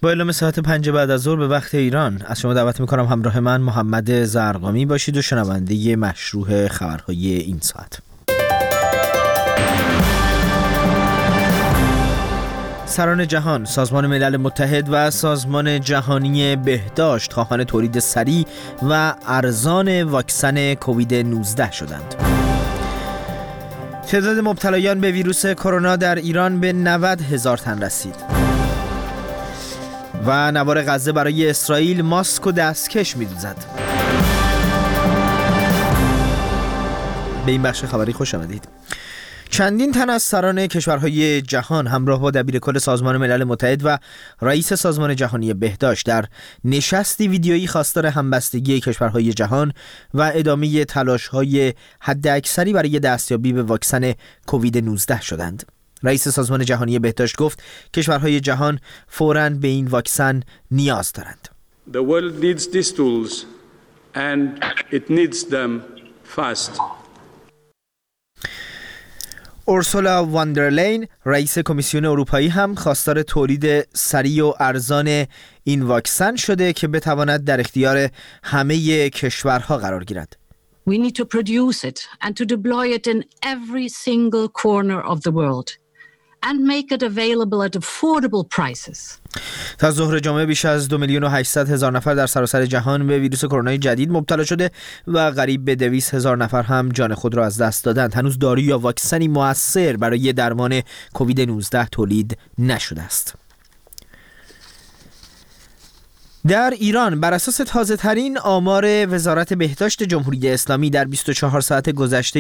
با اعلام ساعت 5 بعد از ظهر به وقت ایران از شما دعوت میکنم همراه من محمد زرقامی باشید و شنونده مشروع خبرهای این ساعت. سران جهان، سازمان ملل متحد و سازمان جهانی بهداشت خواهان تولید سریع و ارزان واکسن کووید 19 شدند. تعداد مبتلایان به ویروس کرونا در ایران به 90,000 تن رسید. و نوار غزه برای اسرائیل ماسک و دستکش می‌دوزد. به این بخش خبری خوش آمدید. چندین تن از سران کشورهای جهان همراه با دبیرکل سازمان ملل متحد و رئیس سازمان جهانی بهداشت در نشستی ویدیویی خواستار همبستگی کشورهای جهان و ادامه تلاش‌های حداکثری برای دستیابی به واکسن کووید 19 شدند. رئیس سازمان جهانی بهداشت گفت کشورهای جهان فوراً به این واکسن نیاز دارند. The world needs these tools and it needs them fast. اورسولا واندرلین رئیس کمیسیون اروپایی هم خواستار تولید سریع و ارزان این واکسن شده که بتواند در اختیار همه کشورها قرار گیرد. We need to produce it and to deploy it in every single corner of the world and make it available at affordable prices. تا ظهر جمعه بیش از 2,800,000 نفر در سراسر جهان به ویروس کرونا جدید مبتلا شده و قریب به 200,000 نفر هم جان خود را از دست دادند. هنوز دارویی یا واکسنی مؤثر برای درمان کووید 19 تولید نشده است. در ایران بر اساس تازه‌ترین آمار وزارت بهداشت جمهوری اسلامی در 24 ساعت گذشته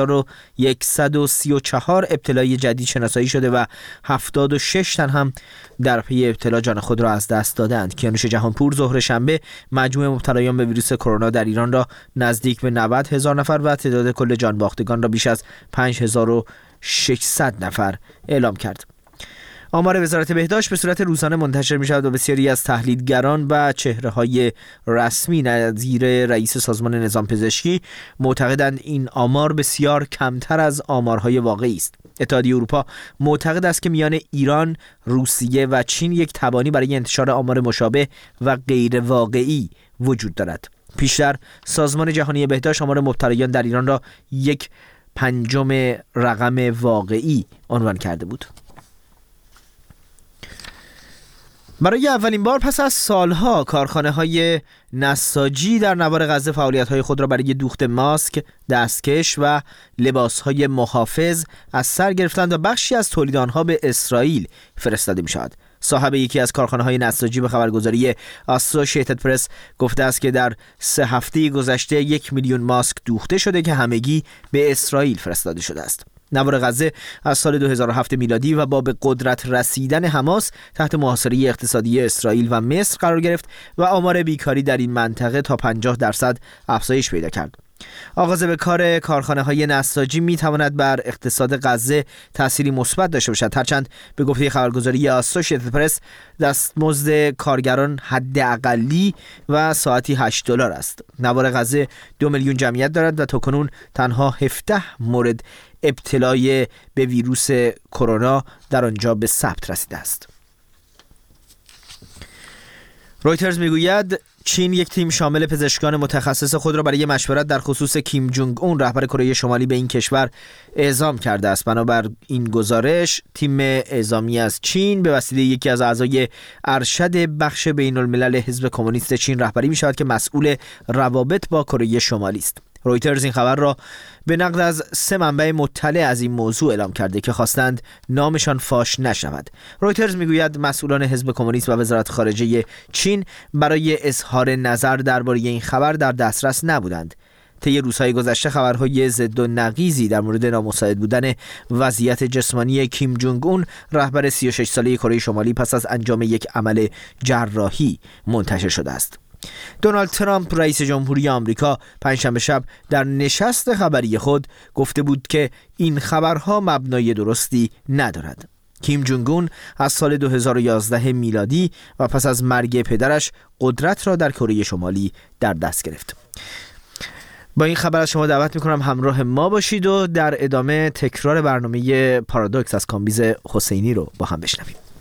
1134 ابتلای جدید شناسایی شده و 76 تن هم در پی ابتلا جان خود را از دست دادند. کیانوش جهانپور ظهر شنبه مجموع مبتلایان به ویروس کرونا در ایران را نزدیک به 90,000 نفر و تعداد کل جان باختگان را بیش از 5,600 نفر اعلام کرد. آمار وزارت بهداشت به صورت روزانه منتشر می شود و بسیاری از تحلیلگران و چهره‌های رسمی نظیر رئیس سازمان نظام پزشکی معتقدند این آمار بسیار کمتر از آمارهای واقعی است. اتحادیه اروپا معتقد است که میان ایران، روسیه و چین یک تبانی برای انتشار آمار مشابه و غیر واقعی وجود دارد. پیشتر سازمان جهانی بهداشت آمار مبتلایان در ایران را 1/5 رقم واقعی عنوان کرده بود. برای اولین بار پس از سالها کارخانه‌های نساجی در نوار غزه فعالیت‌های خود را برای دوخت ماسک، دستکش و لباس‌های محافظ از سر گرفتند و بخشی از تولید آنها به اسرائیل فرستاده می‌شود. صاحب یکی از کارخانه‌های نساجی به خبرگزاری اسوسییتد پرس گفته است که در 3 هفته گذشته 1,000,000 ماسک دوخته شده که همگی به اسرائیل فرستاده شده است. نوار غزه از سال 2007 میلادی و با به قدرت رسیدن حماس تحت محاصره اقتصادی اسرائیل و مصر قرار گرفت و آمار بیکاری در این منطقه تا 50% افزایش پیدا کرد. آغاز به کار کارخانه‌های نساجی می‌تواند بر اقتصاد غزه تأثیری مثبت داشته باشد، هرچند به گفته خبرگزاری اسوسییتد پرس دستمزد کارگران حداقلی و ساعتی $8 است. نوار غزه 2 میلیون جمعیت دارد و تاکنون تنها 17 مورد ابتلای به ویروس کرونا در آنجا به ثبت رسیده است. رویترز میگوید چین یک تیم شامل پزشکان متخصص خود را برای مشورت در خصوص کیم جونگ اون رهبر کره شمالی به این کشور اعزام کرده است. بنابر این گزارش تیم اعزامی از چین به وسیله یکی از اعضای ارشد بخش بین الملل حزب کمونیست چین رهبری می شود که مسئول روابط با کره شمالی است. رویترز این خبر را به نقل از 3 منبع مطلع از این موضوع اعلام کرده که خواستند نامشان فاش نشود. رویترز میگوید مسئولان حزب کمونیست و وزارت خارجه چین برای اظهار نظر درباره این خبر در دسترس نبودند. طی روزهای گذشته خبرهای ضد و نقیضی در مورد نامساعد بودن وضعیت جسمانی کیم جونگ اون رهبر 36 ساله کره شمالی پس از انجام یک عمل جراحی منتشر شده است. دونالد ترامپ رئیس جمهوری آمریکا پنجشنبه شب در نشست خبری خود گفته بود که این خبرها مبنای درستی ندارد. کیم جونگ اون از سال 2011 میلادی و پس از مرگ پدرش قدرت را در کره شمالی در دست گرفت. با این خبر از شما دعوت میکنم همراه ما باشید و در ادامه تکرار برنامه پارادوکس از کامبیز حسینی رو با هم بشنویم.